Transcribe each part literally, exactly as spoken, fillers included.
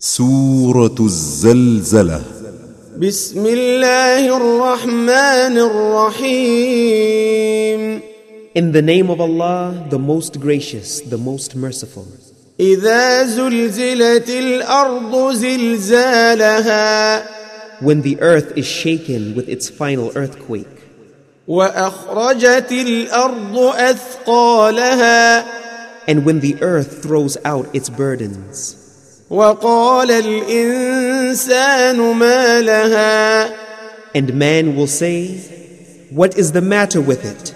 سورة الزلزلة. بسم الله الرحمن الرحيم. In the name of Allah, the most gracious, the most merciful. إذا زلزلت الأرض زلزالها When the earth is shaken with its final earthquake. وأخرجت الأرض أثقالها And when the earth throws out its burdens. وقال الإنسان ما لها And man will say, what is the matter with it?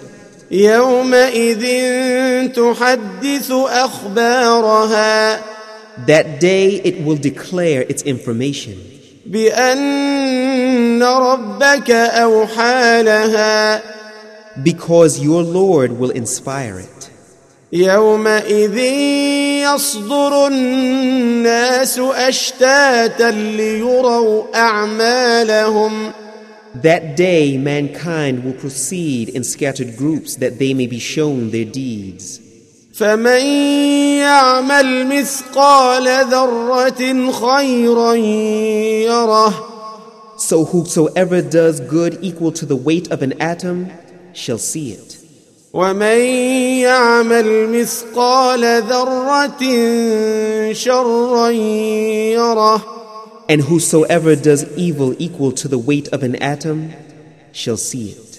يومئذ تحدث أخبارها That day it will declare its information. بأن ربك أوحى لها Because your Lord will inspire it. يومئذ يصدر الناس أشتاتا ليروا أعمالهم That day mankind will proceed in scattered groups that they may be shown their deeds. فمن يعمل مثقال ذرة خيرا يره So whosoever does good equal to the weight of an atom shall see it. ومن يعمل مثقال ذرة شرا يره And whosoever does evil equal to the weight of an atom shall see it.